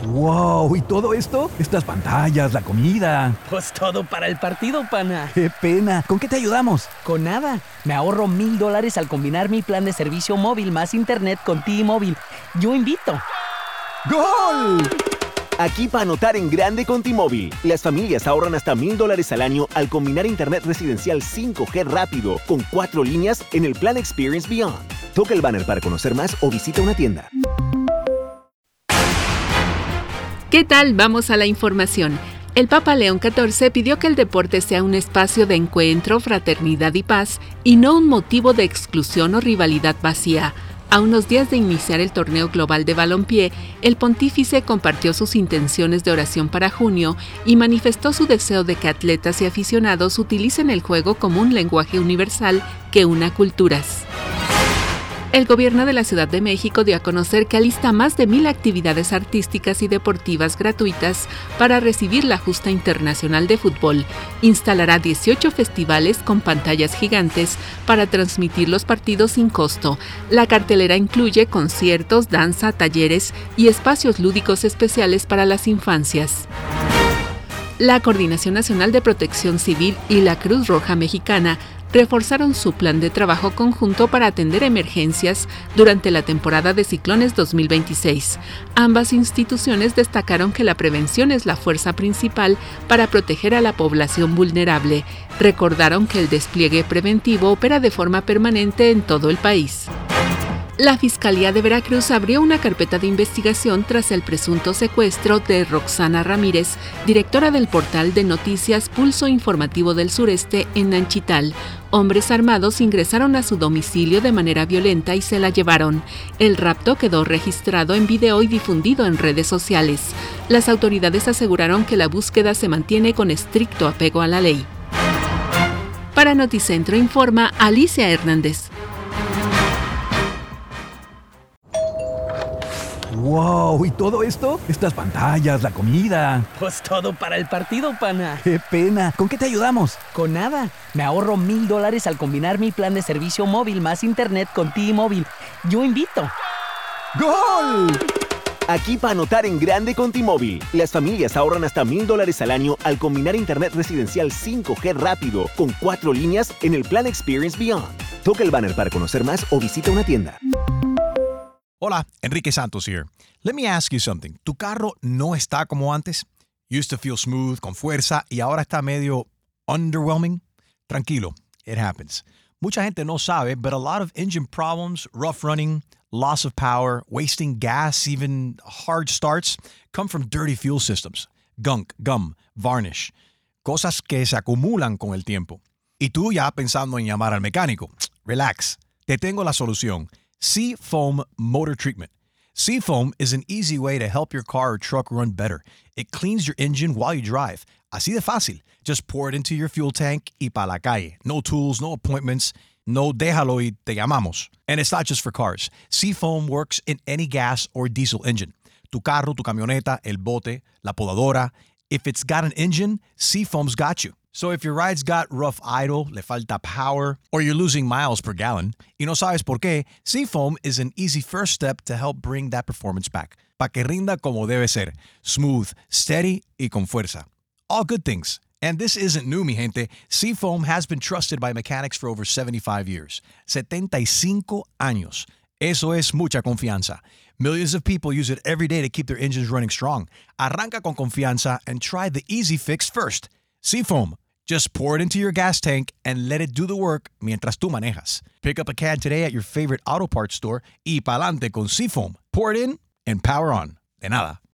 ¡Wow! ¿Y todo esto? Estas pantallas, la comida. Pues todo para el partido, pana. ¡Qué pena! ¿Con qué te ayudamos? Con nada. Me ahorro $1,000 al combinar mi plan de servicio móvil más internet con T-Mobile. Yo invito. ¡Gol! Aquí para anotar en grande con T-Mobile. Las familias ahorran hasta $1,000 al año al combinar internet residencial 5G rápido con 4 líneas en el plan Experience Beyond. Toca el banner para conocer más o visita una tienda. ¿Qué tal? Vamos a la información. El Papa León XIV pidió que el deporte sea un espacio de encuentro, fraternidad y paz, y no un motivo de exclusión o rivalidad vacía. A unos días de iniciar el torneo global de balompié, el pontífice compartió sus intenciones de oración para junio y manifestó su deseo de que atletas y aficionados utilicen el juego como un lenguaje universal que una culturas. El gobierno de la Ciudad de México dio a conocer que alista más de 1,000 actividades artísticas y deportivas gratuitas para recibir la Justa Internacional de Fútbol. Instalará 18 festivales con pantallas gigantes para transmitir los partidos sin costo. La cartelera incluye conciertos, danza, talleres y espacios lúdicos especiales para las infancias. La Coordinación Nacional de Protección Civil y la Cruz Roja Mexicana reforzaron su plan de trabajo conjunto para atender emergencias durante la temporada de ciclones 2026. Ambas instituciones destacaron que la prevención es la fuerza principal para proteger a la población vulnerable. Recordaron que el despliegue preventivo opera de forma permanente en todo el país. La Fiscalía de Veracruz abrió una carpeta de investigación tras el presunto secuestro de Roxana Ramírez, directora del portal de noticias Pulso Informativo del Sureste en Nanchital. Hombres armados ingresaron a su domicilio de manera violenta y se la llevaron. El rapto quedó registrado en video y difundido en redes sociales. Las autoridades aseguraron que la búsqueda se mantiene con estricto apego a la ley. Para Noticentro informa Alicia Hernández. ¡Wow! ¿Y todo esto? Estas pantallas, la comida. Pues todo para el partido, pana. ¡Qué pena! ¿Con qué te ayudamos? Con nada. Me ahorro $1,000 al combinar mi plan de servicio móvil más internet con T-Mobile. Yo invito. ¡Gol! Aquí para anotar en grande con T-Mobile. Las familias ahorran hasta $1,000 al año al combinar internet residencial 5G rápido con 4 líneas en el plan Experience Beyond. Toca el banner para conocer más o visita una tienda. Hola, Enrique Santos here. Let me ask you something. ¿Tu carro no está como antes? Used to feel smooth, con fuerza, y ahora está medio underwhelming? Tranquilo, it happens. Mucha gente no sabe, but a lot of engine problems, rough running, loss of power, wasting gas, even hard starts, come from dirty fuel systems. Gunk, gum, varnish. Cosas que se acumulan con el tiempo. Y tú ya pensando en llamar al mecánico. Relax, te tengo la solución. Seafoam Motor Treatment. Seafoam is an easy way to help your car or truck run better. It cleans your engine while you drive. Así de fácil. Just pour it into your fuel tank y pa' la calle. No tools, no appointments. No déjalo y te llamamos. And it's not just for cars. Seafoam works in any gas or diesel engine. Tu carro, tu camioneta, el bote, la podadora. If it's got an engine, Seafoam's got you. So if your ride's got rough idle, le falta power, or you're losing miles per gallon, y no sabes por qué, Seafoam is an easy first step to help bring that performance back. Pa' que rinda como debe ser. Smooth, steady, y con fuerza. All good things. And this isn't new, mi gente. Seafoam has been trusted by mechanics for over 75 years. 75 años. Eso es mucha confianza. Millions of people use it every day to keep their engines running strong. Arranca con confianza and try the easy fix first. Seafoam. Just pour it into your gas tank and let it do the work mientras tú manejas. Pick up a can today at your favorite auto parts store y pa'lante con Seafoam. Pour it in and power on. De nada.